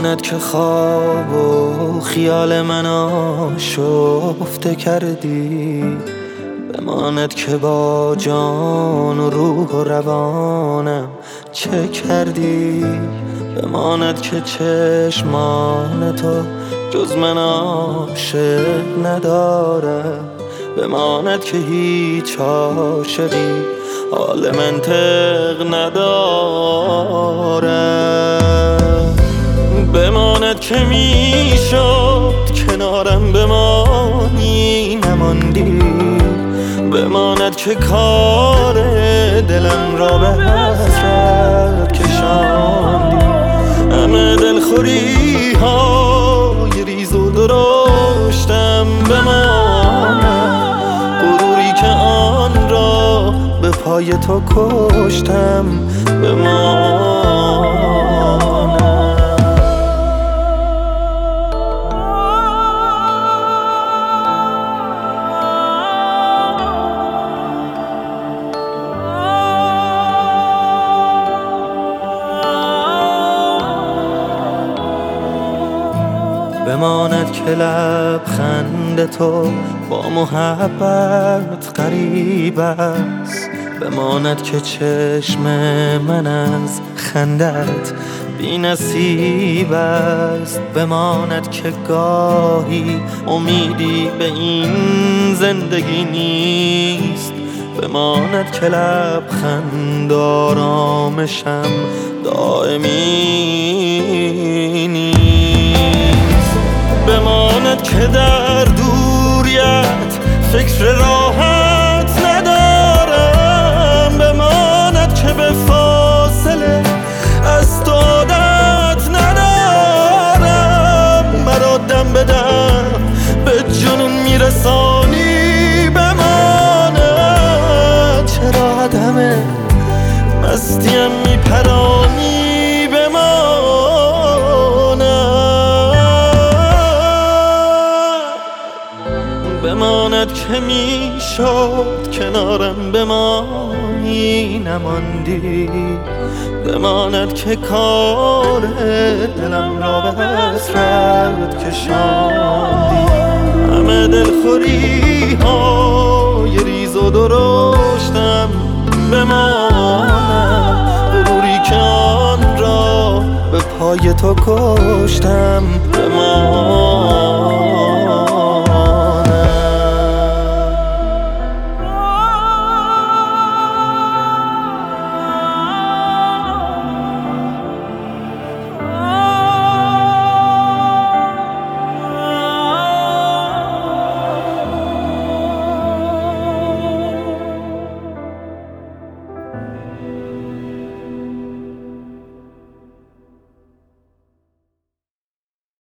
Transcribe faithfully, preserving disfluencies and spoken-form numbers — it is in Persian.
بماند که خواب و خیال من آشفته کردی، بماند که با جان و روح و روانم چه کردی، بماند که چشمان تو جز من عاشق نداره، بماند که هیچ عاشقی حال منطق نداره، بماند که میشد کنارم بمانی نماندی، بماند که کار دلم را به حسرت کشاندی، همه دلخوری های ریز و درشتم بماند، غروری که آن را به پای تو کشتم بماند. بماند که لبخند تو با محبت غریب است، بماند که چشم من از خندت بی نصیب است، بماند که گاهی امیدی به این زندگی نیست، بماند که لبخند آرامشم دائمی نیست، بماند که در دوریت فکر راحت ندارم، بماند که به فاصله از تو عادت ندارم، مرا دم به دم به جنون میرسانی، بماند چرا عدم مستیم میپرانی، بماند که میشد کنارم بمانی نماندی، بماند که کار دلم را به حسرت کشاندی، همه دلخوری های ریز و درشتم بماند، غروری که آن را به پای تو کشتم بماند.